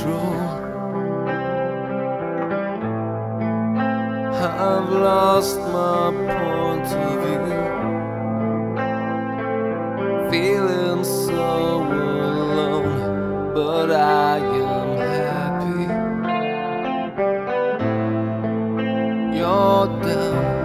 control. I've lost my point of view, feeling so alone, but I am happy. You're down